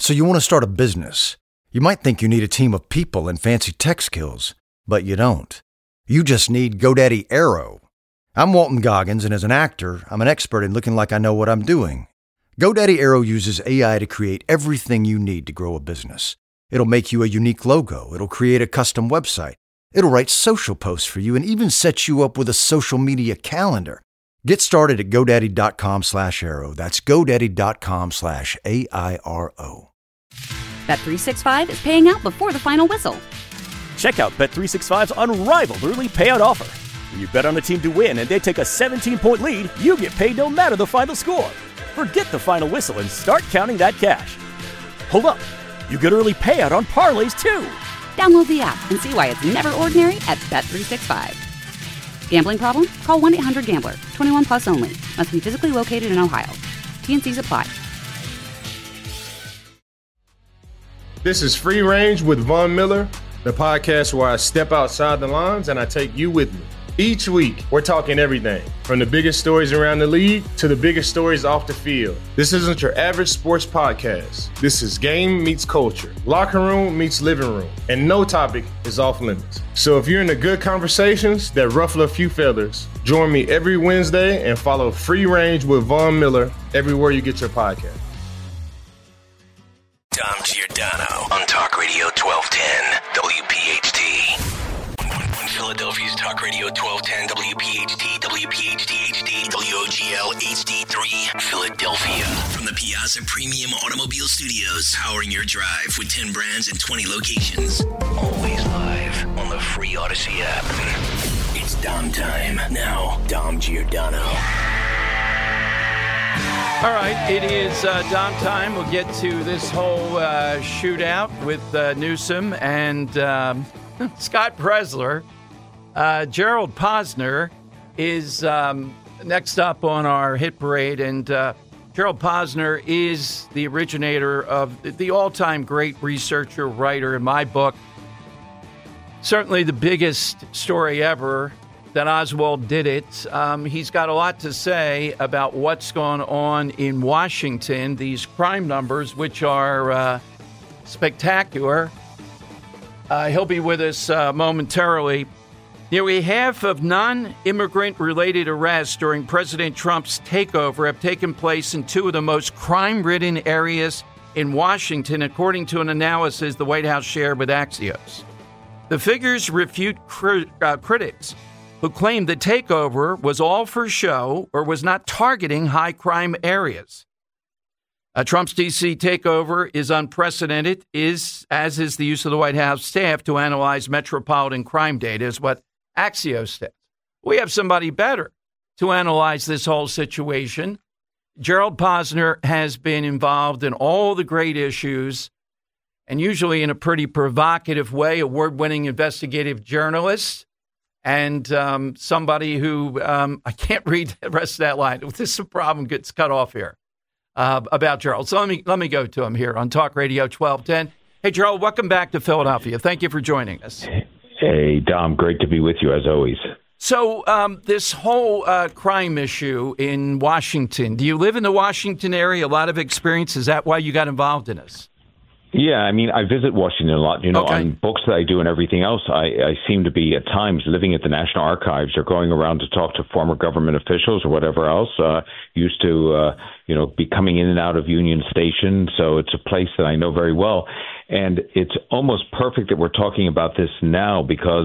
So you want to start a business. You might think you need a team of people and fancy tech skills, but you don't. You just need GoDaddy Aero. I'm Walton Goggins, and as an actor, I'm an expert in looking like I know what I'm doing. GoDaddy Aero uses AI to create everything you need to grow a business. It'll make you a unique logo. It'll create a custom website. It'll write social posts for you and even set you up with a social media calendar. Get started at GoDaddy.com/Aero. That's GoDaddy.com/AIRO. Bet365 is paying out before the final whistle. Check out Bet365's unrivaled early payout offer. When you bet on a team to win and they take a 17-point lead, you get paid no matter the final score. Forget the final whistle and start counting that cash. Hold up. You get early payout on parlays, too. Download the app and see why it's never ordinary at Bet365. Gambling problem? Call 1-800-GAMBLER. 21 plus only. Must be physically located in Ohio. T&Cs apply. This is Free Range with Von Miller, the podcast where I step outside the lines and I take you with me. Each week, we're talking everything from the biggest stories around the league to the biggest stories off the field. This isn't your average sports podcast. This is game meets culture, locker room meets living room, and no topic is off limits. So if you're into good conversations that ruffle a few feathers, join me every Wednesday and follow Free Range with Von Miller everywhere you get your podcast. Dom Giordano on Talk Radio 1210 WPHT. Philadelphia's Talk Radio 1210 WPHT, WPHT HD, WOGL HD3, Philadelphia. From the Piazza Premium Automobile Studios, powering your drive with 10 brands and 20 locations. Always live on the free Odyssey app. It's Dom time. Now, Dom Giordano. All right, it is Dom time. We'll get to this whole shootout with Newsom and Scott Presler. Gerald Posner is next up on our hit parade, and Gerald Posner is the originator of the all-time great researcher, writer in my book. Certainly the biggest story ever, that Oswald did it. He's got a lot to say about what's going on in Washington, these crime numbers, which are spectacular. He'll be with us momentarily. Nearly half of non-immigrant related arrests during President Trump's takeover have taken place in two of the most crime-ridden areas in Washington, according to an analysis the White House shared with Axios. The figures refute critics who claimed the takeover was all for show or was not targeting high-crime areas. Trump's D.C. takeover is unprecedented, as is the use of the White House staff to analyze metropolitan crime data, is what Axios says. We have somebody better to analyze this whole situation. Gerald Posner has been involved in all the great issues, and usually in a pretty provocative way, award-winning investigative journalist, and somebody who, I can't read the rest of that line. This is a problem, gets cut off here, about Gerald. So let me go to him here on Talk Radio 1210. Hey, Gerald, welcome back to Philadelphia. Thank you for joining us. Hey, Dom, great to be with you as always. So this whole crime issue in Washington, do you live in the Washington area? A lot of experience. Is that why you got involved in this? Yeah, I mean, I visit Washington a lot. On books that I do and everything else, I seem to be at times living at the National Archives or going around to talk to former government officials or whatever else. Used to, be coming in and out of Union Station. So it's a place that I know very well. And it's almost perfect that we're talking about this now because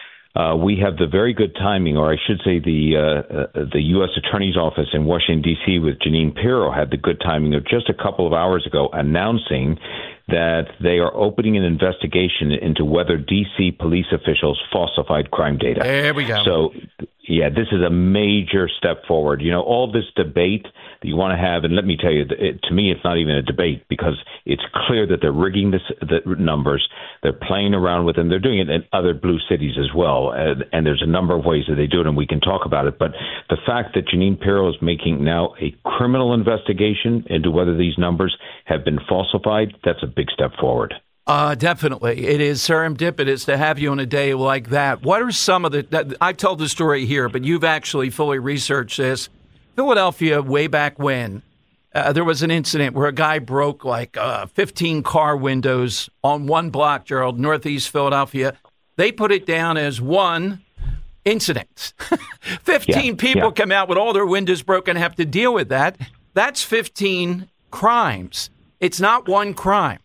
we have the very good timing, or I should say the U.S. Attorney's Office in Washington, D.C. with Jeanine Pirro had the good timing of just a couple of hours ago announcing that they are opening an investigation into whether D.C. police officials falsified crime data. There we go. So, yeah, this is a major step forward. All this debate that you want to have, and let me tell you, to me, it's not even a debate because it's clear that they're rigging the numbers. They're playing around with them. They're doing it in other blue cities as well, and there's a number of ways that they do it, and we can talk about it. But the fact that Jeanine Pirro is making now a criminal investigation into whether these numbers have been falsified, that's a big step forward. Definitely. It is serendipitous to have you on a day like that. What are some of I've told the story here, but you've actually fully researched this. Philadelphia, way back when, there was an incident where a guy broke 15 car windows on one block, Gerald, northeast Philadelphia. They put it down as one incident. 15 people come out with all their windows broken, have to deal with that. That's 15 crimes. It's not one crime.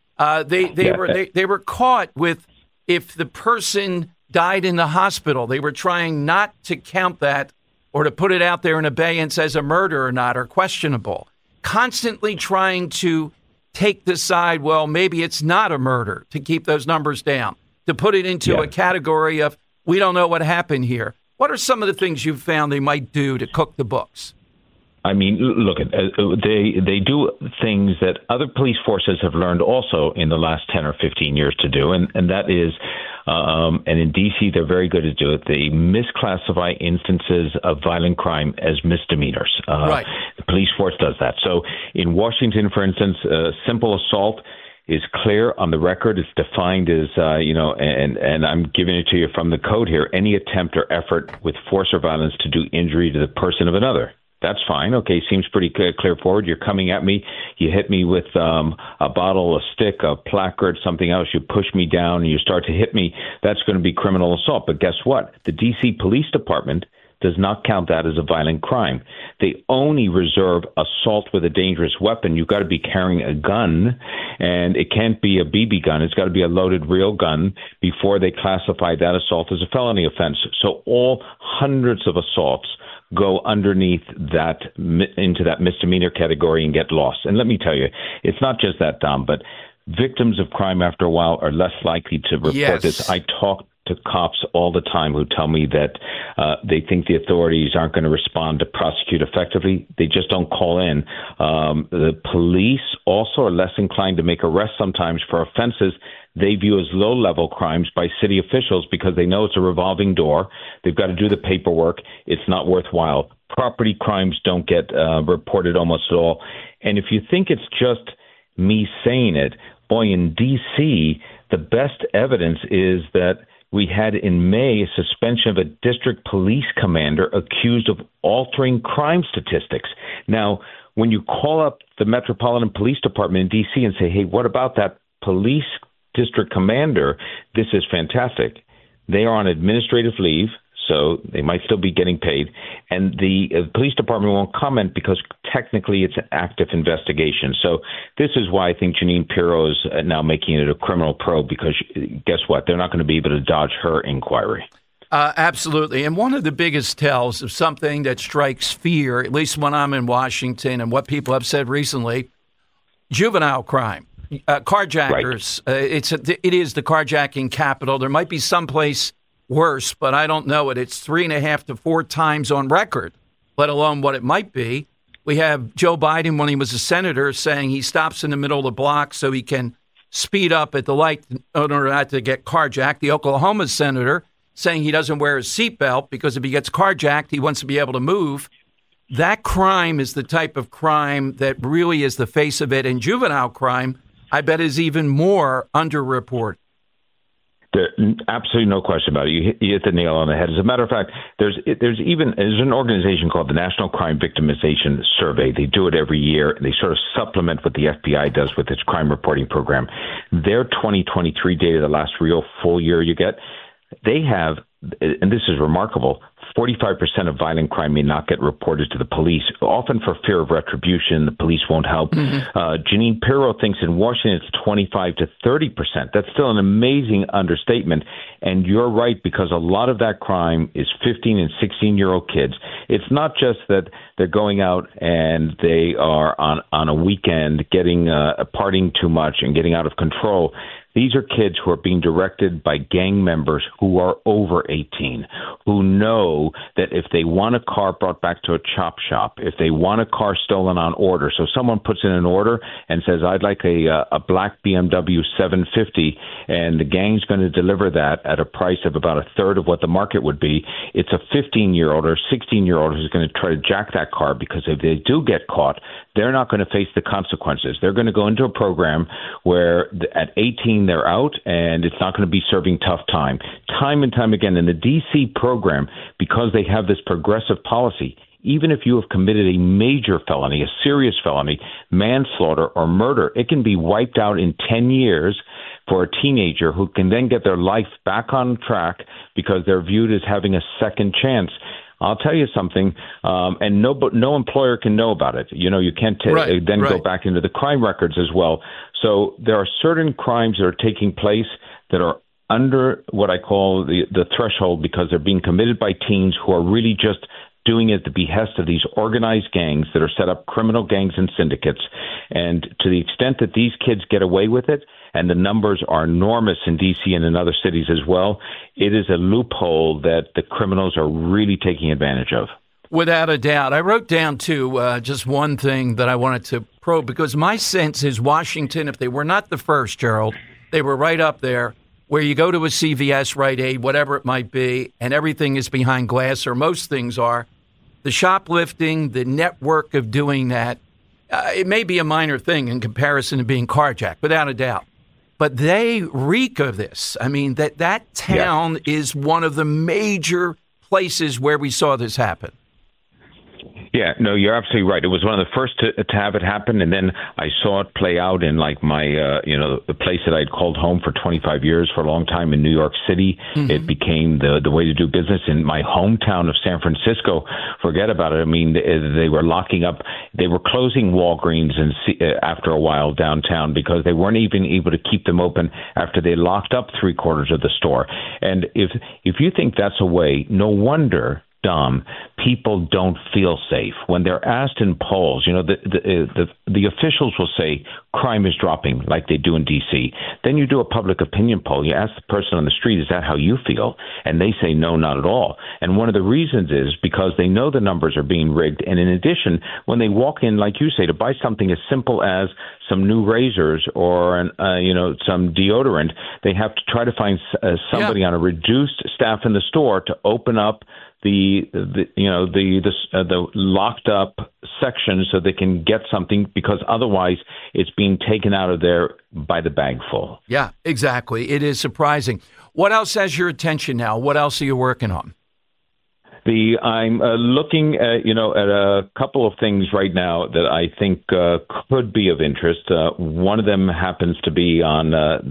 They were caught with, if the person died in the hospital, they were trying not to count that or to put it out there in abeyance as a murder or not, or questionable. Constantly trying to take the side, well, maybe it's not a murder, to keep those numbers down, to put it into a category of, we don't know what happened here. What are some of the things you've found they might do to cook the books? I mean, look, they do things that other police forces have learned also in the last 10 or 15 years to do, and that is, and in D.C. they're very good at doing it, they misclassify instances of violent crime as misdemeanors. Right. The police force does that. So in Washington, for instance, simple assault is clear on the record. It's defined as, and I'm giving it to you from the code here, any attempt or effort with force or violence to do injury to the person of another. That's fine. Okay, seems pretty clear forward. You're coming at me. You hit me with a bottle, a stick, a placard, something else. You push me down and you start to hit me. That's going to be criminal assault. But guess what? The D.C. Police Department does not count that as a violent crime. They only reserve assault with a dangerous weapon. You've got to be carrying a gun, and it can't be a BB gun. It's got to be a loaded real gun before they classify that assault as a felony offense. So all hundreds of assaults go underneath that, into that misdemeanor category and get lost. And let me tell you, it's not just that, Dom, but victims of crime after a while are less likely to report this. I talk to cops all the time who tell me that they think the authorities aren't going to respond to prosecute effectively. They just don't call in. The police also are less inclined to make arrests sometimes for offenses they view as low-level crimes by city officials because they know it's a revolving door. They've got to do the paperwork. It's not worthwhile. Property crimes don't get reported almost at all. And if you think it's just me saying it, boy, in D.C., the best evidence is that we had in May a suspension of a district police commander accused of altering crime statistics. Now, when you call up the Metropolitan Police Department in D.C. and say, hey, what about that police district commander? This is fantastic. They are on administrative leave, so they might still be getting paid. And the police department won't comment because technically it's an active investigation. So this is why I think Jeanine Pirro is now making it a criminal probe, because guess what? They're not going to be able to dodge her inquiry. Absolutely. And one of the biggest tells of something that strikes fear, at least when I'm in Washington and what people have said recently, juvenile crime. Carjackers, right. It is the carjacking capital. There might be someplace worse, but I don't know it. It's 3.5 to 4 times on record, let alone what it might be. We have Joe Biden, when he was a senator, saying he stops in the middle of the block so he can speed up at the light in order not to get carjacked. The Oklahoma senator saying he doesn't wear his seatbelt because if he gets carjacked, he wants to be able to move. That crime is the type of crime that really is the face of it. And juvenile crime, I bet, is even more underreported. There's absolutely no question about it. You hit the nail on the head. As a matter of fact, there's an organization called the National Crime Victimization Survey. They do it every year, and they sort of supplement what the FBI does with its crime reporting program. Their 2023 data, the last real full year you get, they have, and this is remarkable, 45% of violent crime may not get reported to the police, often for fear of retribution. The police won't help. Mm-hmm. Jeanine Pirro thinks in Washington it's 25 to 30%. That's still an amazing understatement. And you're right, because a lot of that crime is 15 and 16-year-old kids. It's not just that they're going out and they are on a weekend getting partying too much and getting out of control. These are kids who are being directed by gang members who are over 18, who know that if they want a car brought back to a chop shop, if they want a car stolen on order, so someone puts in an order and says, I'd like a black BMW 750, and the gang's going to deliver that at a price of about a third of what the market would be, it's a 15-year-old or 16-year-old who's going to try to jack that car, because if they do get caught, they're not going to face the consequences. They're going to go into a program where at 18, they're out, and it's not going to be serving tough time. Time and time again in the D.C. program, because they have this progressive policy, even if you have committed a major felony, a serious felony, manslaughter or murder, it can be wiped out in 10 years for a teenager who can then get their life back on track because they're viewed as having a second chance. I'll tell you something, and no employer can know about it. You can't go back into the crime records as well. So there are certain crimes that are taking place that are under what I call the threshold because they're being committed by teens who are really just doing it at the behest of these organized gangs that are set up, criminal gangs and syndicates. And to the extent that these kids get away with it, and the numbers are enormous in D.C. and in other cities as well, it is a loophole that the criminals are really taking advantage of. Without a doubt. I wrote down, too, just one thing that I wanted to probe, because my sense is Washington, if they were not the first, Gerald, they were right up there, where you go to a CVS, Rite Aid, whatever it might be, and everything is behind glass, or most things are. The shoplifting, the network of doing that, it may be a minor thing in comparison to being carjacked, without a doubt. But they reek of this. I mean, that town is one of the major places where we saw this happen. Yeah, no, you're absolutely right. It was one of the first to have it happen, and then I saw it play out in my, the place that I'd called home for 25 years for a long time in New York City. Mm-hmm. It became the way to do business in my hometown of San Francisco. Forget about it. I mean, they were locking up, they were closing Walgreens after a while downtown because they weren't even able to keep them open after they locked up 3/4 of the store. And if you think that's a way, no wonder, Dom, people don't feel safe. When they're asked in polls, the officials will say crime is dropping like they do in D.C. Then you do a public opinion poll. You ask the person on the street, is that how you feel? And they say, no, not at all. And one of the reasons is because they know the numbers are being rigged. And in addition, when they walk in, like you say, to buy something as simple as some new razors or some deodorant, they have to try to find somebody on a reduced staff in the store to open up the locked up section so they can get something, because otherwise it's being taken out of there by the bagful. Yeah, exactly. It is surprising. What else has your attention now? What else are you working on? I'm looking at a couple of things right now that I think could be of interest. One of them happens to be on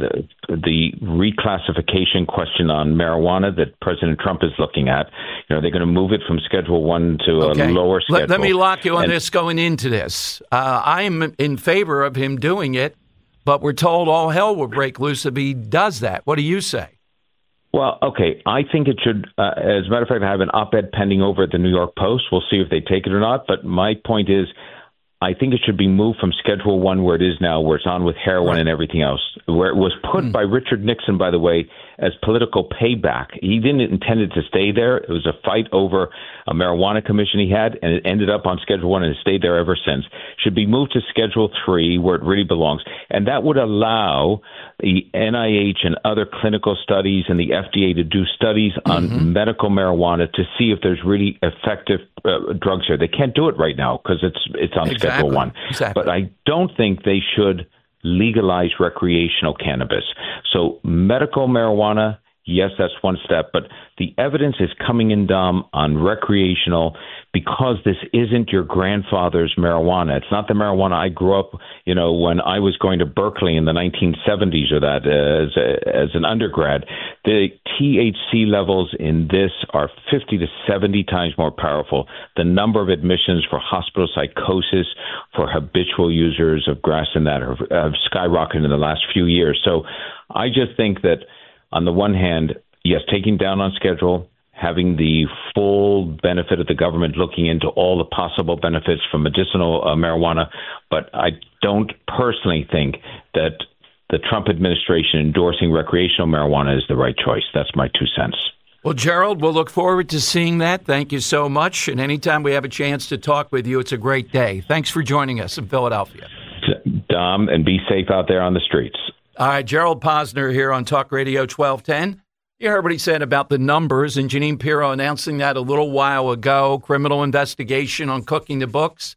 the reclassification question on marijuana that President Trump is looking at. They're going to move it from Schedule 1 to a lower schedule. Let me lock you on this going into this. I'm in favor of him doing it, but we're told all hell will break loose if he does that. What do you say? Well, okay, I think it should, as a matter of fact, I have an op-ed pending over at the New York Post. We'll see if they take it or not. But my point is, I think it should be moved from Schedule 1, where it is now, where it's on with heroin and everything else, where it was put by Richard Nixon, by the way, as political payback. He didn't intend it to stay there. It was a fight over a marijuana commission he had, and it ended up on Schedule 1 and it stayed there ever since. Should be moved to Schedule 3, where it really belongs. And that would allow the NIH and other clinical studies and the FDA to do studies on medical marijuana to see if there's really effective drugs here. They can't do it right now because it's on Schedule 1. Exactly. But I don't think they should legalize recreational cannabis. So medical marijuana, yes, that's one step, but the evidence is coming in, Dom, on recreational, because this isn't your grandfather's marijuana. It's not the marijuana I grew up, when I was going to Berkeley in the 1970s or that as an undergrad. The THC levels in this are 50 to 70 times more powerful. The number of admissions for hospital psychosis for habitual users of grass and that have skyrocketed in the last few years. So I just think that on the one hand, yes, taking down on schedule, having the full benefit of the government looking into all the possible benefits from medicinal marijuana, but I don't personally think that the Trump administration endorsing recreational marijuana is the right choice. That's my 2 cents. Well, Gerald, we'll look forward to seeing that. Thank you so much. And anytime we have a chance to talk with you, it's a great day. Thanks for joining us in Philadelphia. Dom, and be safe out there on the streets. All right, Gerald Posner here on Talk Radio 1210. You heard what he said about the numbers, and Jeanine Pirro announcing that a little while ago, criminal investigation on cooking the books.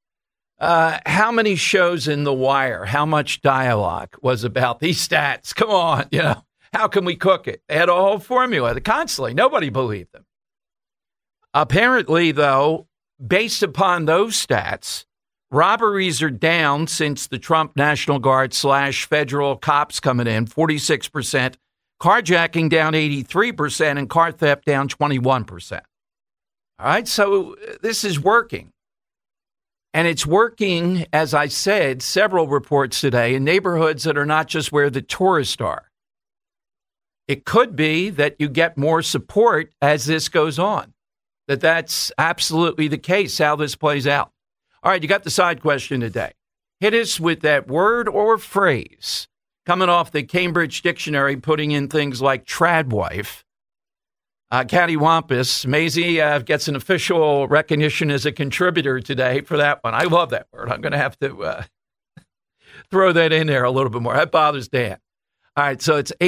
How many shows in The Wire, how much dialogue was about these stats? Come on, how can we cook it? They had a whole formula constantly. Nobody believed them. Apparently, though, based upon those stats, robberies are down since the Trump National Guard / federal cops coming in, 46%, carjacking down 83%, and car theft down 21%. All right, so this is working. And it's working, as I said, several reports today, in neighborhoods that are not just where the tourists are. It could be that you get more support as this goes on, that's absolutely the case, how this plays out. All right, you got the side question today. Hit us with that word or phrase coming off the Cambridge Dictionary, putting in things like tradwife. Cattywampus. Maisie gets an official recognition as a contributor today for that one. I love that word. I'm going to have to throw that in there a little bit more. That bothers Dan. All right, so it's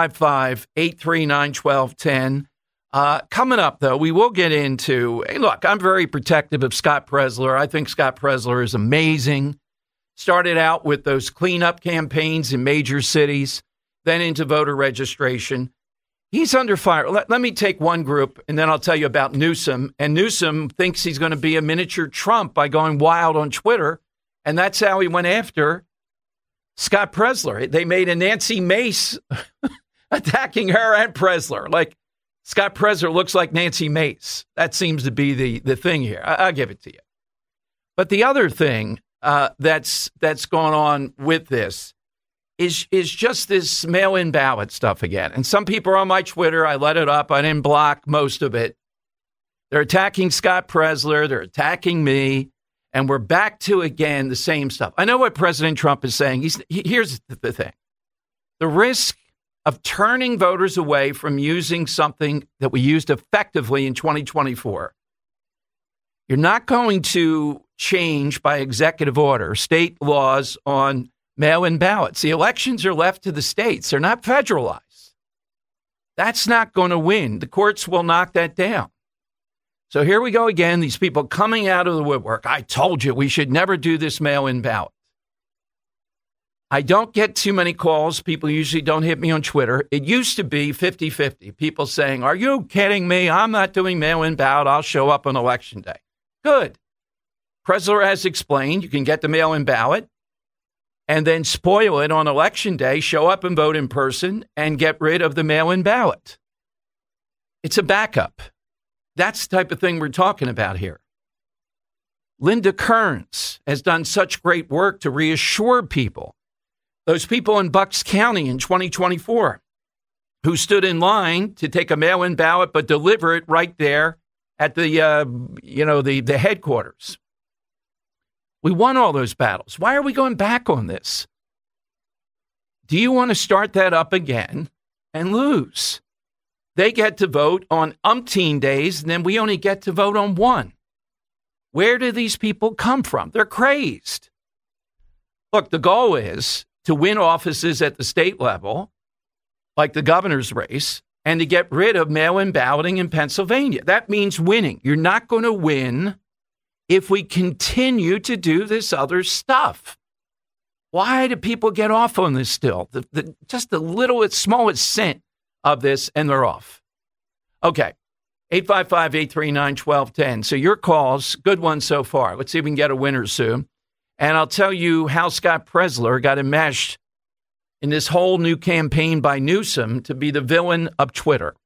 855-839-1210. Coming up, though, we will get into, hey, look, I'm very protective of Scott Presler. I think Scott Presler is amazing. Started out with those cleanup campaigns in major cities, then into voter registration. He's under fire. Let me take one group, and then I'll tell you about Newsom. And Newsom thinks he's going to be a miniature Trump by going wild on Twitter, and that's how he went after Scott Presler. They made a Nancy Mace attacking her and Presler. Like, Scott Presler looks like Nancy Mace. That seems to be the thing here. I'll give it to you. But the other thing that's going on with this is just this mail-in ballot stuff again. And some people are on my Twitter. I let it up. I didn't block most of it. They're attacking Scott Presler. They're attacking me. And we're back to, again, the same stuff. I know what President Trump is saying. Here's the thing. The risk of turning voters away from using something that we used effectively in 2024. You're not going to change by executive order state laws on mail-in ballots. The elections are left to the states. They're not federalized. That's not going to win. The courts will knock that down. So here we go again, these people coming out of the woodwork. I told you we should never do this mail-in ballot. I don't get too many calls. People usually don't hit me on Twitter. It used to be 50-50. People saying, are you kidding me? I'm not doing mail-in ballot. I'll show up on Election Day. Good. Presler has explained you can get the mail-in ballot and then spoil it on Election Day, show up and vote in person, and get rid of the mail-in ballot. It's a backup. That's the type of thing we're talking about here. Linda Kearns has done such great work to reassure people. Those people in Bucks County in 2024 who stood in line to take a mail-in ballot but deliver it right there at the headquarters. We won all those battles. Why are we going back on this? Do you want to start that up again and lose? They get to vote on umpteen days, and then we only get to vote on one. Where do these people come from? They're crazed. Look, the goal is to win offices at the state level, like the governor's race, and to get rid of mail-in balloting in Pennsylvania. That means winning. You're not going to win if we continue to do this other stuff. Why do people get off on this still? Just the littlest, smallest cent of this, and they're off. Okay, 855-839-1210. So your calls, good ones so far. Let's see if we can get a winner soon. And I'll tell you how Scott Presler got enmeshed in this whole new campaign by Newsom to be the villain of Twitter.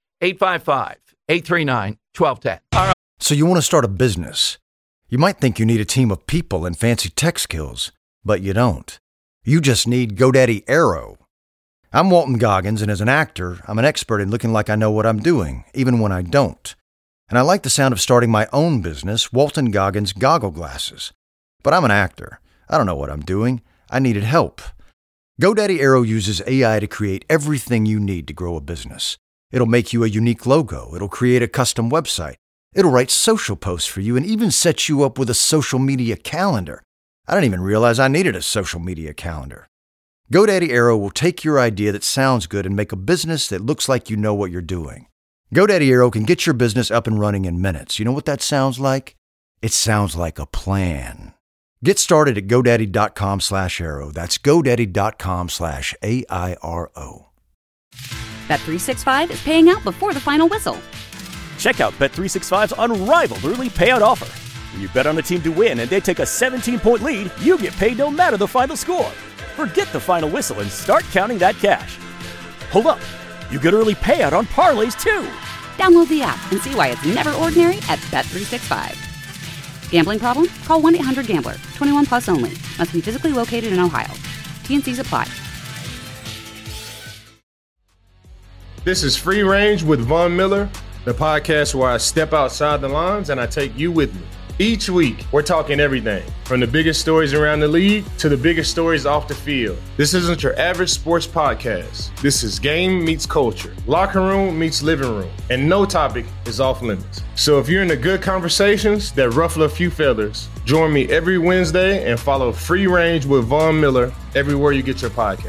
855-839-1210. All right. So you want to start a business. You might think you need a team of people and fancy tech skills, but you don't. You just need GoDaddy Aero. I'm Walton Goggins, and as an actor, I'm an expert in looking like I know what I'm doing, even when I don't. And I like the sound of starting my own business, Walton Goggins Goggle Glasses. But I'm an actor. I don't know what I'm doing. I needed help. GoDaddy Aero uses AI to create everything you need to grow a business. It'll make you a unique logo. It'll create a custom website. It'll write social posts for you and even set you up with a social media calendar. I didn't even realize I needed a social media calendar. GoDaddy Aero will take your idea that sounds good and make a business that looks like you know what you're doing. GoDaddy Aero can get your business up and running in minutes. You know what that sounds like? It sounds like a plan. Get started at GoDaddy.com/Aero. That's GoDaddy.com/AIRO. Bet365 is paying out before the final whistle. Check out Bet365's unrivaled early payout offer. When you bet on a team to win and they take a 17-point lead, you get paid no matter the final score. Forget the final whistle and start counting that cash. Hold up. You get early payout on parlays, too. Download the app and see why it's never ordinary at Bet365. Gambling problem? Call 1-800-GAMBLER. 21 plus only. Must be physically located in Ohio. T&Cs apply. This is Free Range with Von Miller, the podcast where I step outside the lines and I take you with me. Each week, we're talking everything from the biggest stories around the league to the biggest stories off the field. This isn't your average sports podcast. This is game meets culture, locker room meets living room, and no topic is off limits. So if you're into good conversations that ruffle a few feathers, join me every Wednesday and follow Free Range with Von Miller everywhere you get your podcast.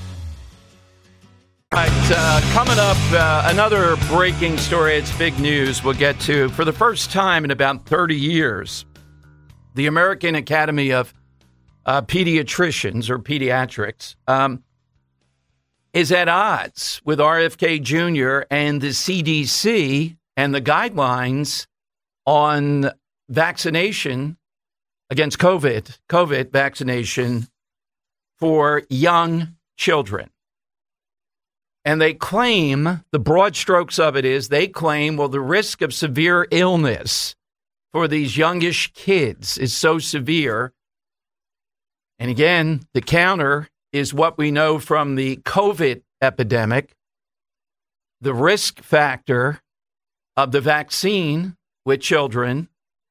All right, coming up, another breaking story. It's big news we'll get to. For the first time in about 30 years, the American Academy of Pediatricians, or Pediatrics, is at odds with RFK Jr. and the CDC and the guidelines on vaccination against COVID vaccination for young children. And they claim, the broad strokes of it is, they claim, well, the risk of severe illness for these youngish kids is so severe. And again, the counter is what we know from the COVID epidemic. The risk factor of the vaccine with children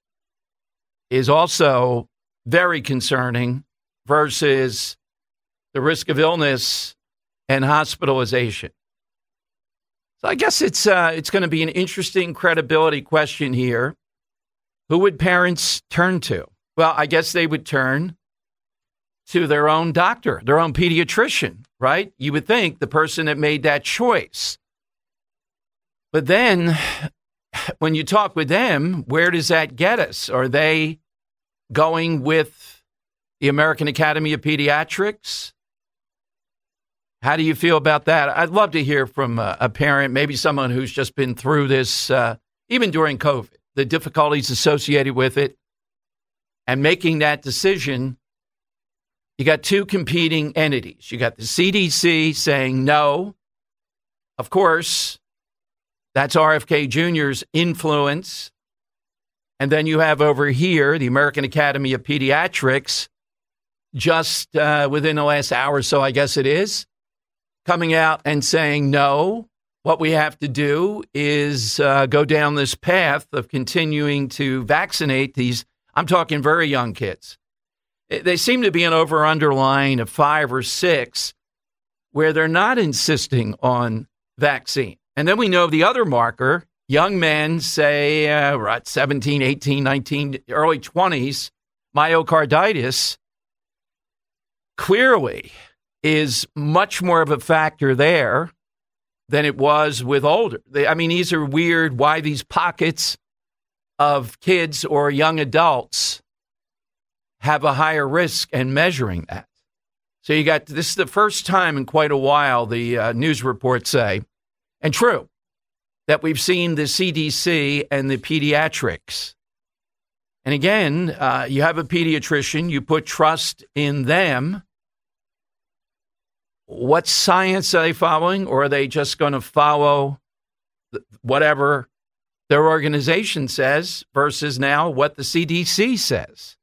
is also very concerning versus the risk of illness and hospitalization. So I guess it's going to be an interesting credibility question here. Who would parents turn to? Well, I guess they would turn to their own doctor, their own pediatrician, right? You would think the person that made that choice. But then when you talk with them, where does that get us? Are they going with the American Academy of Pediatrics? How do you feel about that? I'd love to hear from a parent, maybe someone who's just been through this, even during COVID, the difficulties associated with it, and making that decision. You got two competing entities. You got the CDC saying no. Of course, that's RFK Jr.'s influence. And then you have over here the American Academy of Pediatrics, just within the last hour or so, I guess it is, coming out and saying, no, what we have to do is go down this path of continuing to vaccinate these, I'm talking very young kids. They seem to be an over-under line of 5 or 6 where they're not insisting on vaccine. And then we know the other marker, young men, say, 17, 18, 19, early 20s, myocarditis, clearly is much more of a factor there than it was with older. I mean, these are weird, why these pockets of kids or young adults have a higher risk and measuring that. So you got, this is the first time in quite a while, the news reports say, and true, that we've seen the CDC and the pediatrics. And again, you have a pediatrician, you put trust in them. What science are they following, or are they just going to follow whatever their organization says versus now what the CDC says?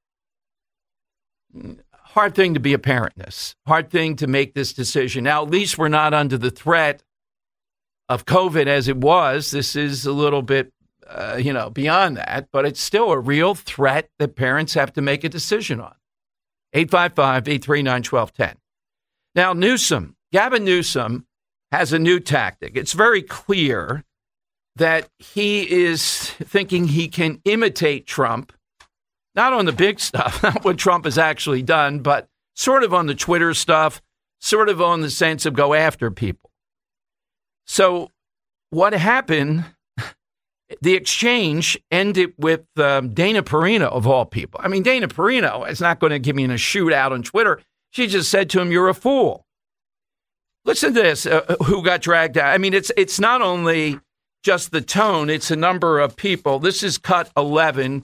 Hard thing to be a parent in this. Hard thing to make this decision. Now, at least we're not under the threat of COVID as it was. This is a little bit, beyond that, but it's still a real threat that parents have to make a decision on. 855-839-1210. Now, Gavin Newsom has a new tactic. It's very clear that he is thinking he can imitate Trump, not on the big stuff, not what Trump has actually done, but sort of on the Twitter stuff, sort of on the sense of go after people. So what happened, the exchange ended with Dana Perino, of all people. I mean, Dana Perino is not going to give me in a shootout on Twitter. She just said to him, "You're a fool." Listen to this, who got dragged out. I mean, it's not only just the tone, it's a number of people. This is cut 11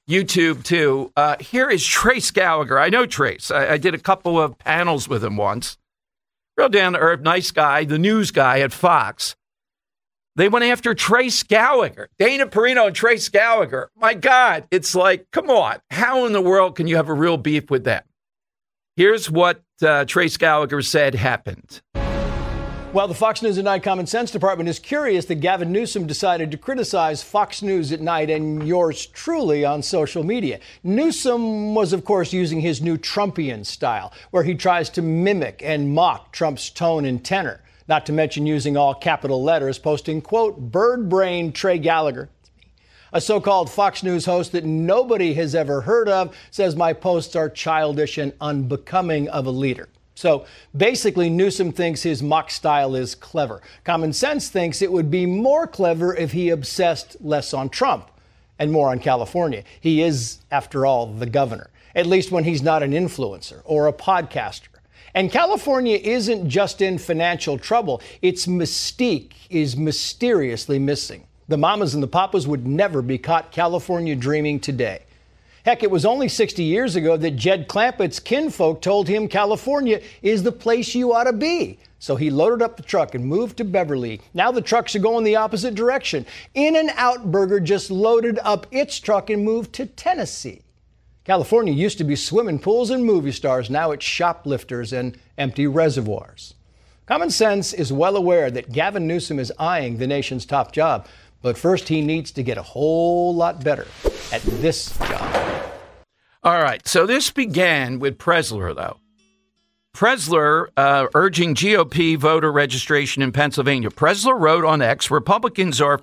YouTube, too. Here is Trace Gallagher. I know Trace. I did a couple of panels with him once. Real down-to-earth, nice guy, the news guy at Fox. They went after Trace Gallagher, Dana Perino and Trace Gallagher. My God, it's like, come on. How in the world can you have a real beef with them? Here's what Trace Gallagher said happened. Well, the Fox News at Night Common Sense Department is curious that Gavin Newsom decided to criticize Fox News at Night and yours truly on social media. Newsom was, of course, using his new Trumpian style, where he tries to mimic and mock Trump's tone and tenor, not to mention using all capital letters, posting, quote, bird brain Trey Gallagher. A so-called Fox News host that nobody has ever heard of says my posts are childish and unbecoming of a leader. So basically, Newsom thinks his mock style is clever. Common Sense thinks it would be more clever if he obsessed less on Trump and more on California. He is, after all, the governor, at least when he's not an influencer or a podcaster. And California isn't just in financial trouble. Its mystique is mysteriously missing. The mamas and the papas would never be caught California dreaming today. Heck, it was only 60 years ago that Jed Clampett's kinfolk told him California is the place you ought to be. So he loaded up the truck and moved to Beverly. Now the trucks are going the opposite direction. In-N-Out Burger just loaded up its truck and moved to Tennessee. California used to be swimming pools and movie stars. Now it's shoplifters and empty reservoirs. Common Sense is well aware that Gavin Newsom is eyeing the nation's top job. But first, he needs to get a whole lot better at this job. All right. So this began with Pressler, though. Pressler urging GOP voter registration in Pennsylvania. Pressler wrote on X, Republicans are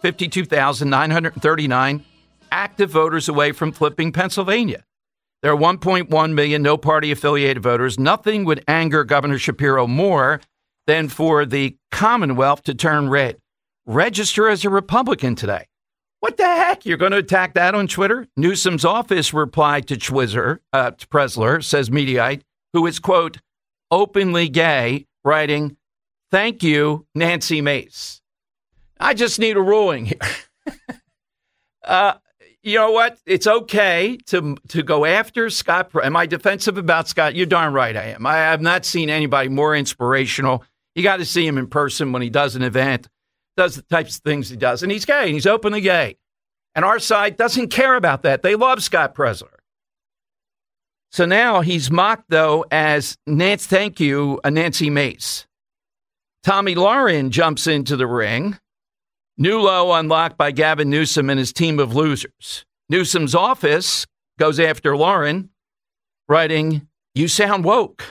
52,939 active voters away from flipping Pennsylvania. There are 1.1 million no-party affiliated voters. Nothing would anger Governor Shapiro more than for the Commonwealth to turn red. Register as a Republican today. What the heck? You're going to attack that on Twitter? Newsom's office replied to Pressler, says Mediaite, who is, quote, openly gay, writing, thank you, Nancy Mace. I just need a ruling here. You know what? It's okay to go after Scott. Am I defensive about Scott? You're darn right I am. I have not seen anybody more inspirational. You got to see him in person when he does an event. Does the types of things he does. And he's gay, and he's openly gay. And our side doesn't care about that. They love Scott Pressler. So now he's mocked, though, as thank you, Nancy Mace. Tommy Lauren jumps into the ring. New low unlocked by Gavin Newsom and his team of losers. Newsom's office goes after Lauren, writing, you sound woke.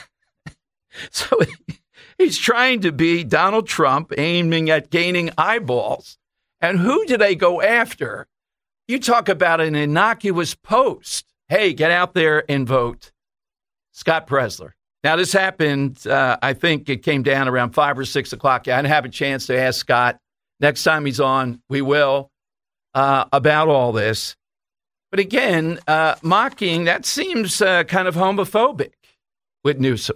So he's trying to be Donald Trump, aiming at gaining eyeballs. And who do they go after? You talk about an innocuous post. Hey, get out there and vote. Scott Pressler. Now, this happened, I think it came down around 5 or 6 o'clock. I didn't have a chance to ask Scott. Next time he's on, we will, about all this. But again, mocking, that seems kind of homophobic with Newsom.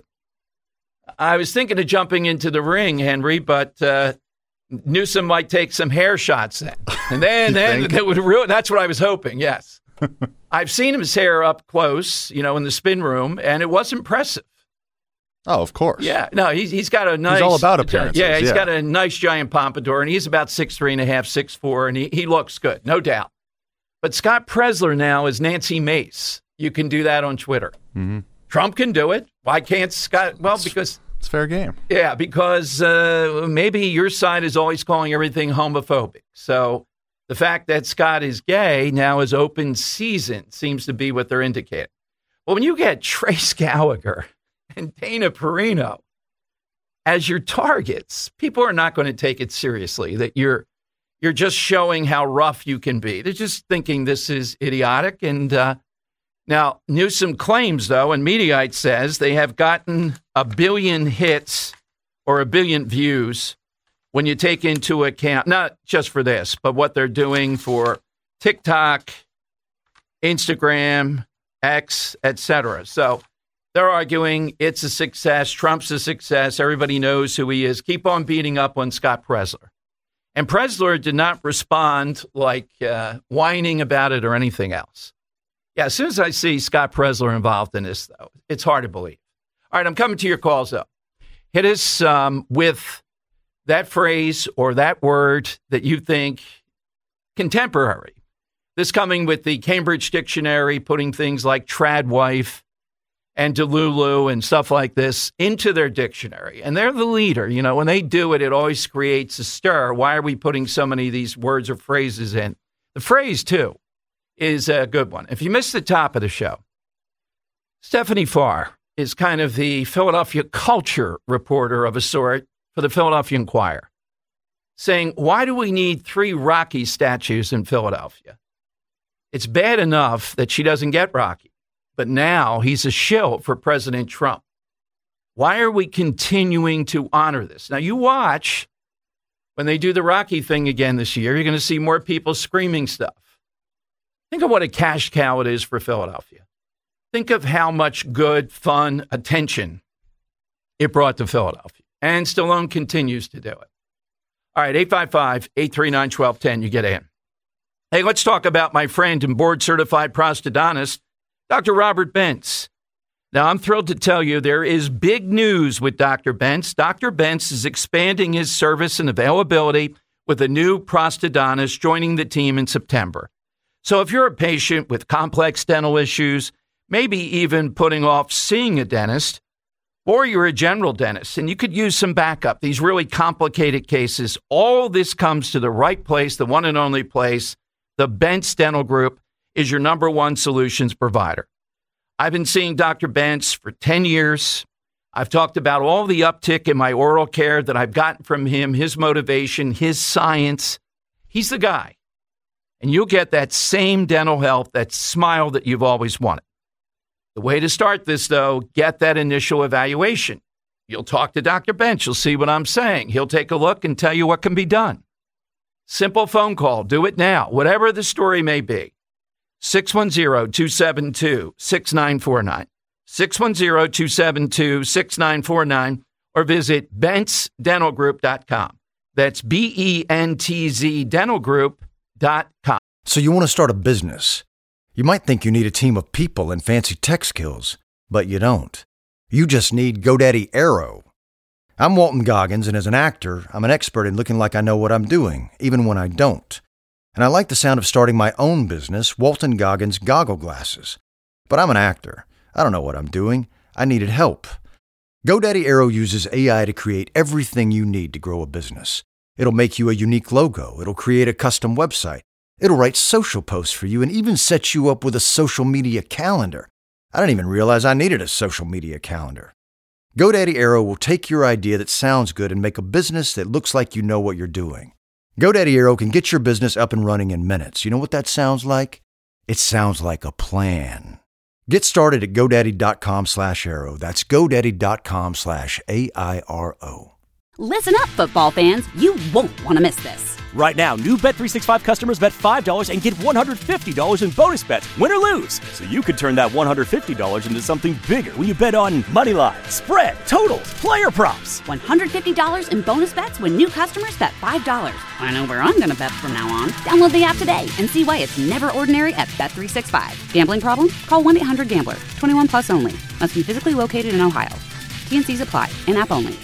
I was thinking of jumping into the ring, Henry, but Newsom might take some hair shots then. And then that would ruin. That's what I was hoping, yes. I've seen his hair up close, in the spin room, and it was impressive. Oh, of course. Yeah. No, he's got a nice... He's all about appearances. Yeah, he's got a nice giant pompadour, and he's about 6'3.5", 6'4", and he looks good, no doubt. But Scott Pressler now is Nancy Mace. You can do that on Twitter. Mm-hmm. Trump can do it. Why can't Scott? Well, because... It's fair game. Yeah, because maybe your side is always calling everything homophobic. So the fact that Scott is gay now is open season seems to be what they're indicating. Well, when you get Trace Gallagher and Dana Perino as your targets, people are not going to take it seriously, that you're just showing how rough you can be. They're just thinking this is idiotic. And now Newsom claims, though, and Mediaite says they have gotten 1 billion hits or 1 billion views when you take into account, not just for this, but what they're doing for TikTok, Instagram, X, etc. So they're arguing it's a success. Trump's a success. Everybody knows who he is. Keep on beating up on Scott Pressler. And Pressler did not respond like whining about it or anything else. Yeah, as soon as I see Scott Presler involved in this, though, it's hard to believe. All right, I'm coming to your calls, though. Hit us with that phrase or that word that you think contemporary. This coming with the Cambridge Dictionary, putting things like tradwife and delulu and stuff like this into their dictionary. And they're the leader. You know, when they do it, it always creates a stir. Why are we putting so many of these words or phrases in? The phrase, too, is a good one. If you missed the top of the show, Stephanie Farr is kind of the Philadelphia culture reporter of a sort for the Philadelphia Inquirer, saying, why do we need 3 Rocky statues in Philadelphia? It's bad enough that she doesn't get Rocky, but now he's a shill for President Trump. Why are we continuing to honor this? Now, you watch when they do the Rocky thing again this year, you're going to see more people screaming stuff. Think of what a cash cow it is for Philadelphia. Think of how much good, fun, attention it brought to Philadelphia. And Stallone continues to do it. All right, 855-839-1210, you get in. Hey, let's talk about my friend and board-certified prosthodontist, Dr. Robert Bentz. Now, I'm thrilled to tell you there is big news with Dr. Bentz. Dr. Bentz is expanding his service and availability with a new prosthodontist joining the team in September. So if you're a patient with complex dental issues, maybe even putting off seeing a dentist, or you're a general dentist and you could use some backup, these really complicated cases, all this comes to the right place, the one and only place. The Bentz Dental Group is your number one solutions provider. I've been seeing Dr. Bentz for 10 years. I've talked about all the uptick in my oral care that I've gotten from him, his motivation, his science. He's the guy. And you'll get that same dental health, that smile that you've always wanted. The way to start this, though, get that initial evaluation. You'll talk to Dr. Bentz. You'll see what I'm saying. He'll take a look and tell you what can be done. Simple phone call. Do it now, whatever the story may be. 610-272-6949. 610-272-6949. Or visit BentzDentalGroup.com. That's BENTZ dentalgroup.com. So you want to start a business. You might think you need a team of people and fancy tech skills, but you don't. You just need GoDaddy Aero. I'm Walton Goggins, and as an actor, I'm an expert in looking like I know what I'm doing, even when I don't. And I like the sound of starting my own business, Walton Goggins Goggle Glasses. But I'm an actor. I don't know what I'm doing. I needed help. GoDaddy Aero uses AI to create everything you need to grow a business. It'll make you a unique logo. It'll create a custom website. It'll write social posts for you and even set you up with a social media calendar. I didn't even realize I needed a social media calendar. GoDaddy Aero will take your idea that sounds good and make a business that looks like you know what you're doing. GoDaddy Aero can get your business up and running in minutes. You know what that sounds like? It sounds like a plan. Get started at GoDaddy.com/Aero. That's GoDaddy.com/AIRO. Listen up, football fans. You won't want to miss this. Right now, new Bet365 customers bet $5 and get $150 in bonus bets, win or lose. So you could turn that $150 into something bigger when you bet on money line, spread, totals, player props. $150 in bonus bets when new customers bet $5. I know where I'm going to bet from now on. Download the app today and see why it's never ordinary at Bet365. Gambling problem? Call 1-800-GAMBLER. 21 plus only. Must be physically located in Ohio. T&Cs apply. In-app only.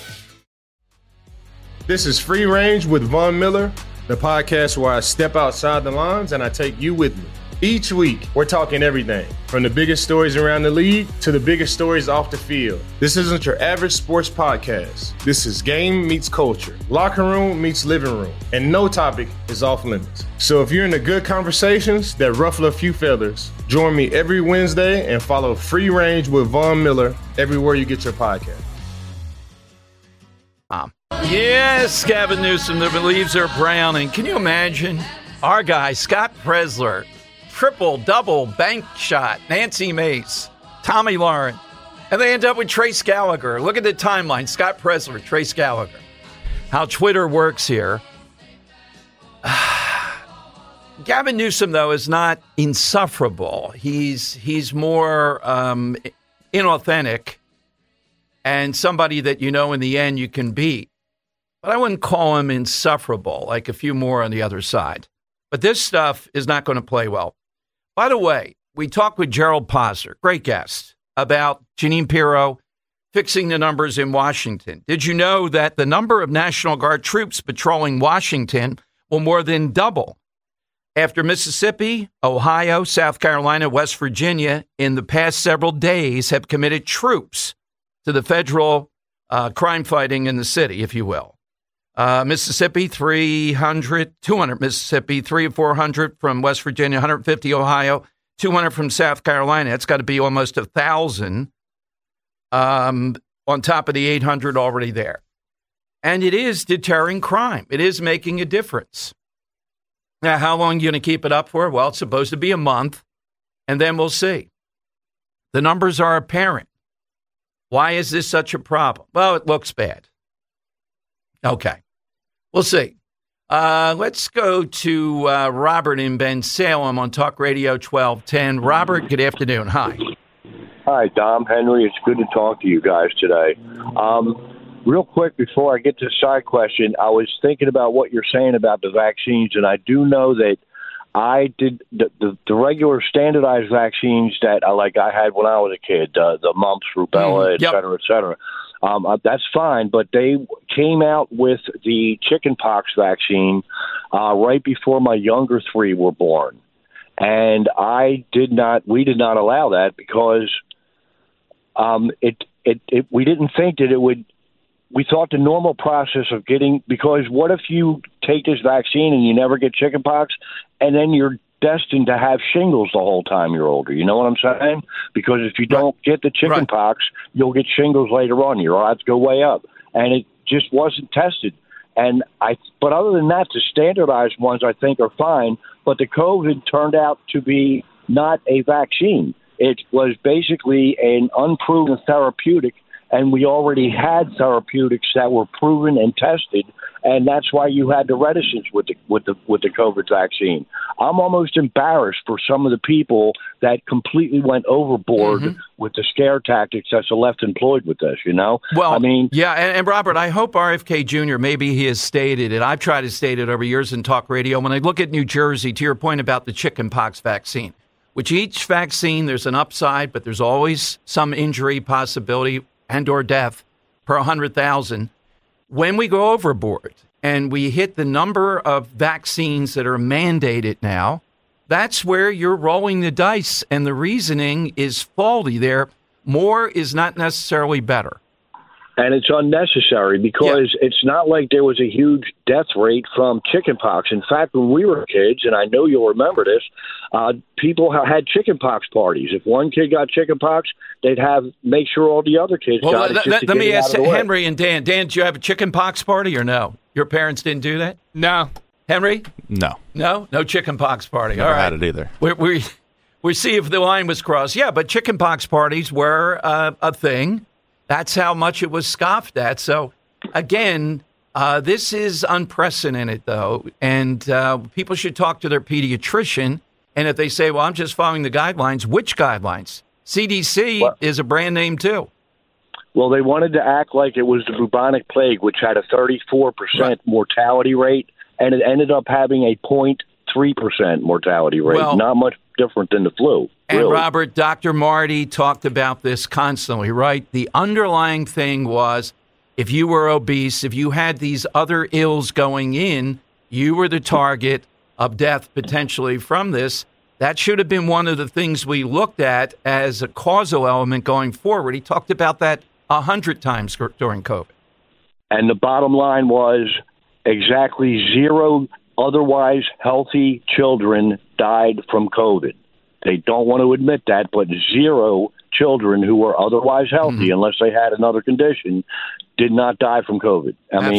This is Free Range with Von Miller, the podcast where I step outside the lines and I take you with me. Each week, we're talking everything from the biggest stories around the league to the biggest stories off the field. This isn't your average sports podcast. This is game meets culture, locker room meets living room, and no topic is off limits. So if you're into good conversations that ruffle a few feathers, join me every Wednesday and follow Free Range with Von Miller everywhere you get your podcast. Yes, Gavin Newsom, the leaves are browning. Can you imagine our guy, Scott Presler, triple-double bank shot, Nancy Mace, Tommy Lauren, and they end up with Trace Gallagher. Look at the timeline, Scott Presler, Trace Gallagher. How Twitter works here. Gavin Newsom, though, is not insufferable. He's more inauthentic and somebody that you know in the end you can beat. But I wouldn't call him insufferable, like a few more on the other side. But this stuff is not going to play well. By the way, we talked with Gerald Posner, great guest, about Jeanine Pirro fixing the numbers in Washington. Did you know that the number of National Guard troops patrolling Washington will more than double after Mississippi, Ohio, South Carolina, West Virginia in the past several days have committed troops to the federal crime fighting in the city, if you will. Mississippi, 200 Mississippi, 300 or 400 from West Virginia, 150 Ohio, 200 from South Carolina. It's got to be almost 1,000 on top of the 800 already there. And it is deterring crime. It is making a difference. Now, how long are you going to keep it up for? Well, it's supposed to be a month, and then we'll see. The numbers are apparent. Why is this such a problem? Well, it looks bad. Okay. We'll see. Let's go to Robert in Bensalem on Talk Radio 1210. Robert, good afternoon. Hi. Hi, Dom, Henry. It's good to talk to you guys today. Real quick, before I get to the side question, I was thinking about what you're saying about the vaccines, and I do know that I did the regular standardized vaccines that I had when I was a kid, the mumps, rubella, et cetera, et cetera. That's fine, but they came out with the chickenpox vaccine right before my younger three were born. And we did not allow that because we didn't think that it would. We thought the normal process of because what if you take this vaccine and you never get chickenpox, and then you're destined to have shingles the whole time you're older? You know what I'm saying? Because if you don't get the chickenpox, you'll get shingles later on. Your odds go way up, and it just wasn't tested. But other than that, the standardized ones I think are fine. But the COVID turned out to be not a vaccine. It was basically an unproven therapeutic. And we already had therapeutics that were proven and tested, and that's why you had the reticence with the COVID vaccine. I'm almost embarrassed for some of the people that completely went overboard with the scare tactics that's the left employed with this. You know, well, I mean, yeah. And Robert, I hope RFK Jr. maybe he has stated it. I've tried to state it over years in talk radio. When I look at New Jersey, to your point about the chickenpox vaccine, which each vaccine there's an upside, but there's always some injury possibility and or death per 100,000. When we go overboard and we hit the number of vaccines that are mandated now, that's where you're rolling the dice, and the reasoning is faulty there. More is not necessarily better. And it's unnecessary because it's not like there was a huge death rate from chickenpox. In fact, when we were kids, and I know you'll remember this, people had chickenpox parties. If one kid got chickenpox, they'd make sure all the other kids got it. Let me ask Henry and Dan. Dan, did you have a chickenpox party or no? Your parents didn't do that? No. Henry? No. No chickenpox party. Never all right. had it either. We see if the line was crossed. Yeah, but chickenpox parties were a thing. That's how much it was scoffed at. So, again, this is unprecedented, though, and people should talk to their pediatrician. And if they say, well, I'm just following the guidelines, which guidelines? CDC is a brand name, too. Well, they wanted to act like it was the bubonic plague, which had a 34% mortality rate, and it ended up having a 0.3% mortality rate. Well, not much different than the flu. And Robert, Dr. Marty talked about this constantly, right? The underlying thing was if you were obese, if you had these other ills going in, you were the target of death potentially from this. That should have been one of the things we looked at as a causal element going forward. He talked about that 100 times during COVID. And the bottom line was exactly 0 otherwise healthy children died from COVID. They don't want to admit that, but 0 children who were otherwise healthy, unless they had another condition, did not die from COVID.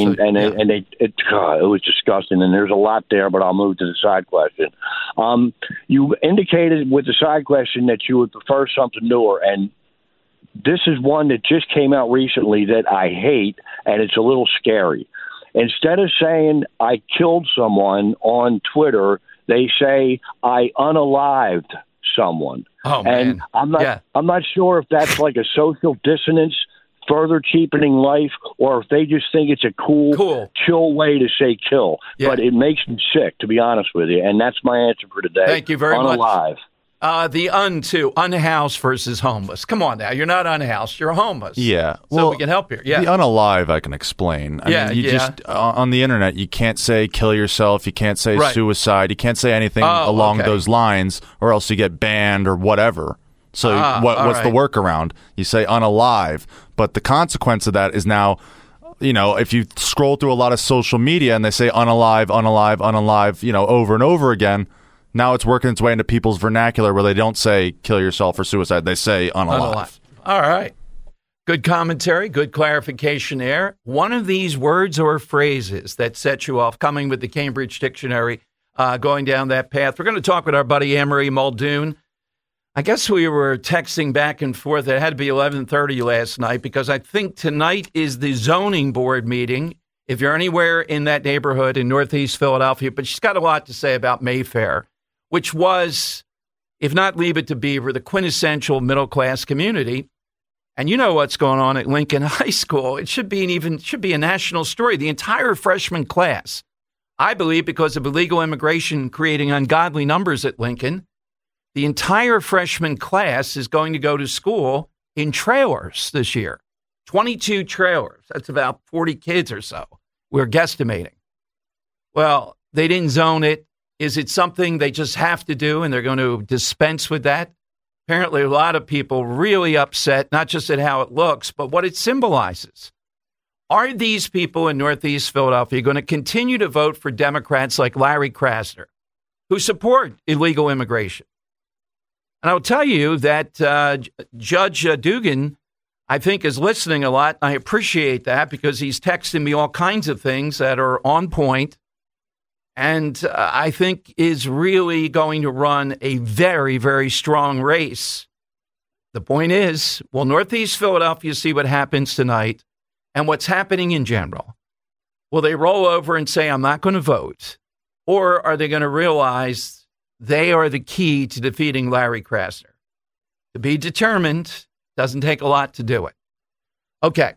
It was disgusting, and there's a lot there, but I'll move to the side question. You indicated with the side question that you would prefer something newer, and this is one that just came out recently that I hate, and it's a little scary. Instead of saying I killed someone on Twitter, they say I unalived someone. Oh, and man. I'm not sure if that's like a social dissonance, further cheapening life, or if they just think it's a cool, chill way to say kill. Yeah. But it makes me sick, to be honest with you. And that's my answer for today. Thank you very much. Unalive. The unhoused versus homeless. Come on now. You're not unhoused. You're homeless. Yeah. So we can help here. Yeah. The unalive I can explain. I mean, just on the internet, you can't say kill yourself. You can't say suicide. You can't say anything along those lines, or else you get banned or whatever. So what's the workaround? You say unalive. But the consequence of that is now, if you scroll through a lot of social media and they say unalive, over and over again, now it's working its way into people's vernacular where they don't say kill yourself or suicide. They say unalive. All right. Good commentary, good clarification there. One of these words or phrases that set you off, coming with the Cambridge Dictionary, going down that path. We're going to talk with our buddy Anne-Marie Muldoon. I guess we were texting back and forth. It had to be 11:30 last night because I think tonight is the zoning board meeting. If you're anywhere in that neighborhood in Northeast Philadelphia, but she's got a lot to say about Mayfair, which was, if not Leave It to Beaver, the quintessential middle-class community. And you know what's going on at Lincoln High School. It should be a national story. The entire freshman class, I believe, because of illegal immigration creating ungodly numbers at Lincoln, the entire freshman class is going to go to school in trailers this year. 22 trailers. That's about 40 kids or so. We're guesstimating. Well, they didn't zone it. Is it something they just have to do and they're going to dispense with that? Apparently, a lot of people really upset, not just at how it looks, but what it symbolizes. Are these people in Northeast Philadelphia going to continue to vote for Democrats like Larry Krasner, who support illegal immigration? And I'll tell you that Judge Dugan, I think, is listening a lot. I appreciate that because he's texting me all kinds of things that are on point. And I think is really going to run a very, very strong race. The point is, will Northeast Philadelphia see what happens tonight and what's happening in general? Will they roll over and say, I'm not going to vote? Or are they going to realize they are the key to defeating Larry Krasner? To be determined, doesn't take a lot to do it. Okay.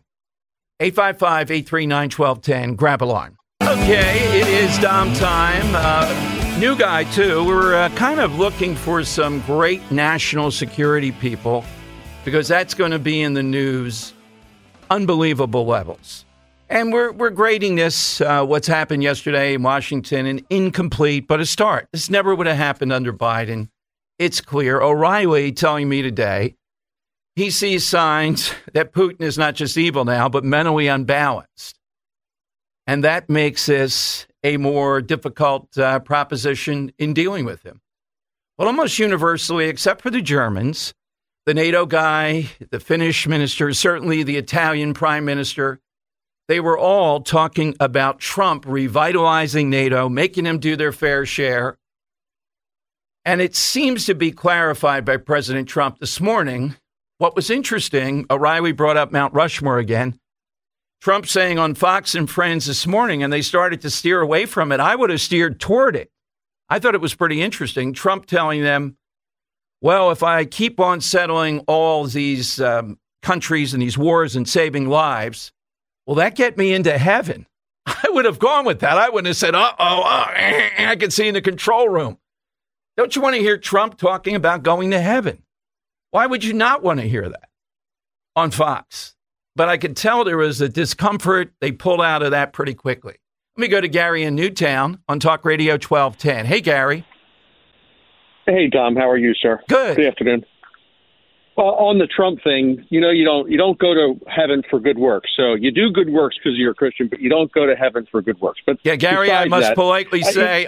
855-839-1210. Grab a line. Okay, it is Dom time. New guy, too. We're kind of looking for some great national security people because that's going to be in the news. Unbelievable levels. And we're grading this, what's happened yesterday in Washington, an incomplete, but a start. This never would have happened under Biden. It's clear. O'Reilly telling me today he sees signs that Putin is not just evil now, but mentally unbalanced. And that makes this a more difficult proposition in dealing with him. Well, almost universally, except for the Germans, the NATO guy, the Finnish minister, certainly the Italian prime minister, they were all talking about Trump revitalizing NATO, making them do their fair share. And it seems to be clarified by President Trump this morning. What was interesting, O'Reilly brought up Mount Rushmore again. Trump saying on Fox and Friends this morning, and they started to steer away from it. I would have steered toward it. I thought it was pretty interesting. Trump telling them, well, if I keep on settling all these countries and these wars and saving lives, will that get me into heaven? I would have gone with that. I wouldn't have said, I can see in the control room. Don't you want to hear Trump talking about going to heaven? Why would you not want to hear that on Fox? But I could tell there was a discomfort. They pulled out of that pretty quickly. Let me go to Gary in Newtown on Talk Radio 1210. Hey, Gary. Hey, Tom. How are you, sir? Good. Good afternoon. Well, on the Trump thing, you don't go to heaven for good works. So you do good works because you're a Christian, but you don't go to heaven for good works. But yeah, Gary, I must politely say,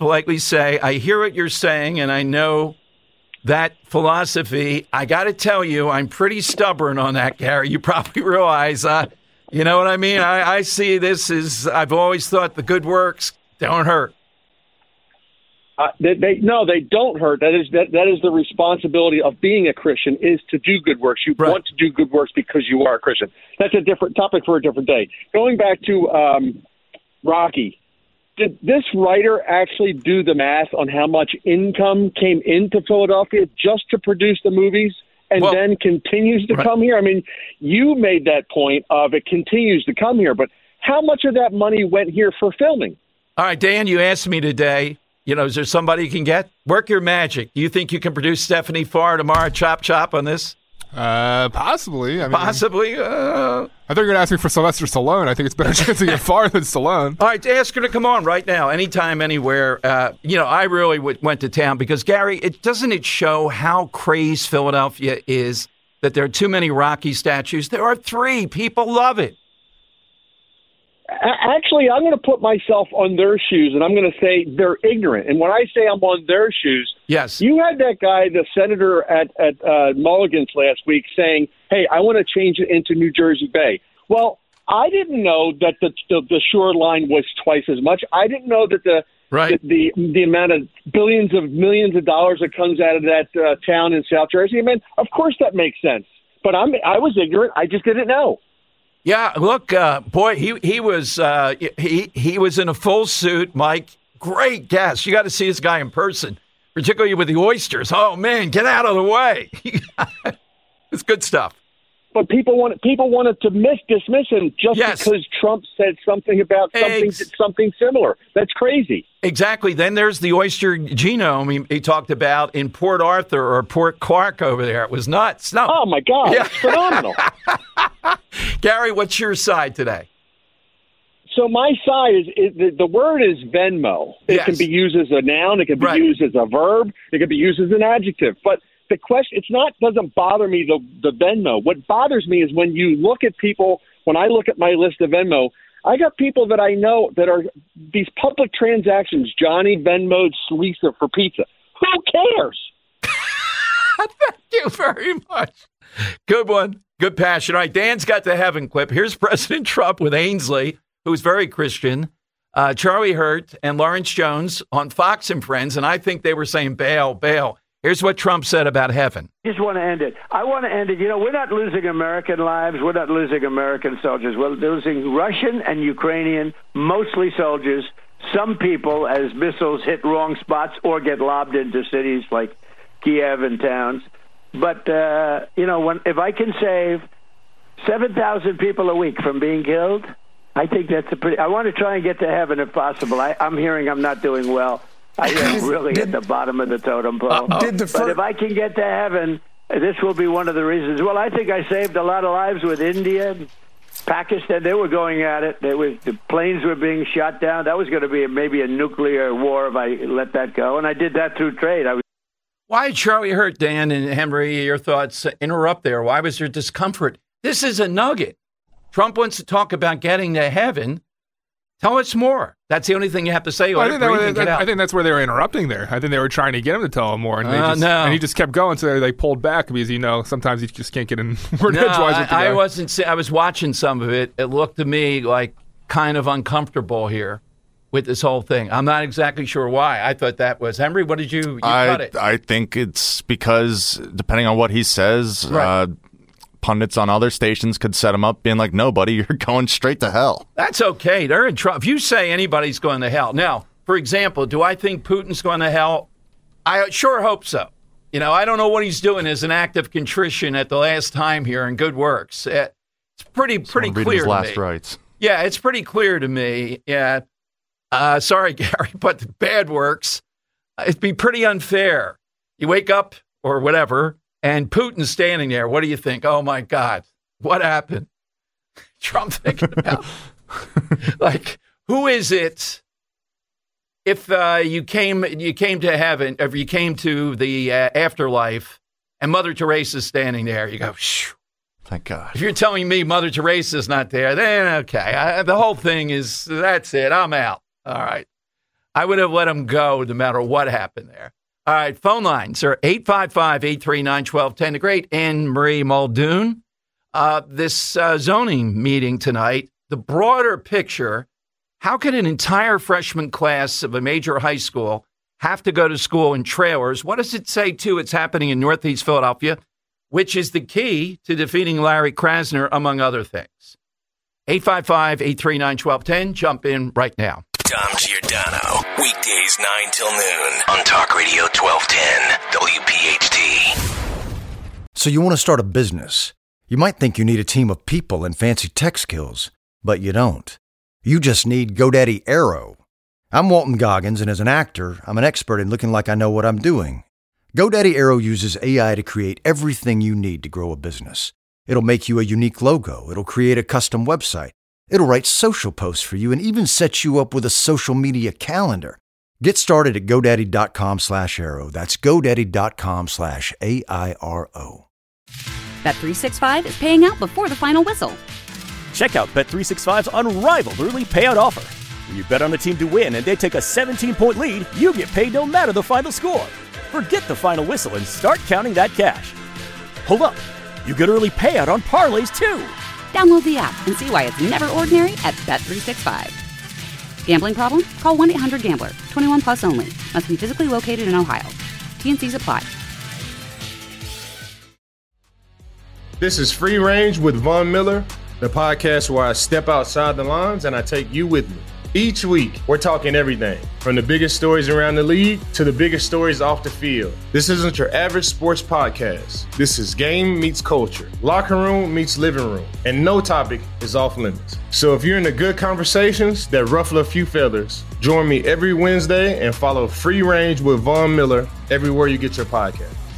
I hear what you're saying, and I know that philosophy. I got to tell you, I'm pretty stubborn on that, Gary. You probably realize, you know what I mean? I see this as, I've always thought the good works don't hurt. They don't hurt. That is the responsibility of being a Christian, is to do good works. You want to do good works because you are a Christian. That's a different topic for a different day. Going back to Rocky, did this writer actually do the math on how much income came into Philadelphia just to produce the movies and then continues to come here? I mean, you made that point of it continues to come here, but how much of that money went here for filming? All right, Dan, you asked me today, Is there somebody you can get? Work your magic. Do you think you can produce Stephanie Farr tomorrow? Chop on this? Possibly. Possibly. I thought you were going to ask me for Sylvester Stallone. I think it's better chance to get Farr than Stallone. All right, ask her to come on right now, anytime, anywhere. I really went to town because, Gary, doesn't it show how crazed Philadelphia is that there are too many Rocky statues? There are 3. People love it. Actually, I'm going to put myself on their shoes, and I'm going to say they're ignorant. And when I say I'm on their shoes, yes, you had that guy, the senator at Mulligan's last week, saying, "Hey, I want to change it into New Jersey Bay." Well, I didn't know that the shoreline was twice as much. I didn't know that the amount of billions of millions of dollars that comes out of that town in South Jersey. I mean, of course that makes sense. But I was ignorant. I just didn't know. Yeah, look, boy, he was in a full suit, Mike. Great guest. You got to see this guy in person, particularly with the oysters. Oh man, get out of the way. It's good stuff. But people wanted to dismiss him just because Trump said something about something similar. That's crazy. Exactly. Then there's the oyster genome he talked about in Port Arthur or Port Clark over there. It was nuts. No. Oh my God, It's phenomenal. Gary, what's your side today? So my side is the word is Venmo. It can be used as a noun. It can be used as a verb. It can be used as an adjective. But the question, doesn't bother me, the Venmo. What bothers me is when you look at people, when I look at my list of Venmo, I got people that I know that are these public transactions. Johnny Venmo'd Lisa for pizza. Who cares? Thank you very much. Good one. Good passion. All right, Dan's got the heaven clip. Here's President Trump with Ainsley, who's very Christian, Charlie Hurt, and Lawrence Jones on Fox and Friends, and I think they were saying, bail, bail. Here's what Trump said about heaven. Just want to end it. I want to end it. We're not losing American lives. We're not losing American soldiers. We're losing Russian and Ukrainian, mostly soldiers. Some people, as missiles hit wrong spots or get lobbed into cities like Kiev and towns. But, if I can save 7,000 people a week from being killed, I think that's I want to try and get to heaven if possible. I'm hearing I'm not doing well. I am really at the bottom of the totem pole. But if I can get to heaven, this will be one of the reasons. Well, I think I saved a lot of lives with India, Pakistan. They were going at it. The planes were being shot down. That was going to be maybe a nuclear war if I let that go. And I did that through trade. Why did Charlie Hurt, Dan and Henry, your thoughts, interrupt there? Why was there discomfort? This is a nugget. Trump wants to talk about getting to heaven. Tell us more. That's the only thing you have to say. I think that's where they were interrupting there. I think they were trying to get him to tell him more. And, and he just kept going, so they pulled back because, sometimes you just can't get in word edgewise with the guy. I was watching some of it. It looked to me like kind of uncomfortable here with this whole thing. I'm not exactly sure why. I thought that was Henry. What did you cut it? I think it's because depending on what he says, pundits on other stations could set him up being like, no, buddy, you're going straight to hell. That's okay. They're in trouble. If you say anybody's going to hell. Now, for example, do I think Putin's going to hell? I sure hope so. I don't know what he's doing as an act of contrition at the last time here in good works. It's pretty clear his to last me. Rites. Yeah, it's pretty clear to me. Yeah. Sorry, Gary, but the bad works. It'd be pretty unfair. You wake up or whatever, and Putin's standing there. What do you think? Oh, my God. What happened? Trump thinking about, who is it? If you came to heaven, if you came to the afterlife, and Mother Teresa's standing there, you go, shh. Thank God. If you're telling me Mother Teresa's not there, then okay. The whole thing is, that's it. I'm out. All right. I would have let him go no matter what happened there. All right. Phone lines are 855-839-1210. The great Anne Marie Muldoon. This zoning meeting tonight, the broader picture, how could an entire freshman class of a major high school have to go to school in trailers? What does it say, too? It's happening in Northeast Philadelphia, which is the key to defeating Larry Krasner, among other things. 855-839-1210. Jump in right now. Dom Giordano, weekdays 9 till noon on Talk Radio 1210 WPHT. So you want to start a business. You might think you need a team of people and fancy tech skills, but you don't. You just need GoDaddy Aero. I'm Walton Goggins, and as an actor, I'm an expert in looking like I know what I'm doing. GoDaddy Aero uses AI to create everything you need to grow a business. It'll make you a unique logo. It'll create a custom website. It'll write social posts for you and even set you up with a social media calendar. Get started at GoDaddy.com/Aero. That's GoDaddy.com/AIRO. Bet365 is paying out before the final whistle. Check out Bet365's unrivaled early payout offer. When you bet on the team to win and they take a 17-point lead, you get paid no matter the final score. Forget the final whistle and start counting that cash. Hold up. You get early payout on parlays, too. Download the app and see why it's never ordinary at Bet365. Gambling problem? Call 1-800-GAMBLER. 21 plus only. Must be physically located in Ohio. T&Cs apply. This is Free Range with Von Miller, the podcast where I step outside the lines and I take you with me. Each week, we're talking everything from the biggest stories around the league to the biggest stories off the field. This isn't your average sports podcast. This is game meets culture, locker room meets living room, and no topic is off limits. So if you're into good conversations that ruffle a few feathers, join me every Wednesday and follow Free Range with Von Miller everywhere you get your podcast.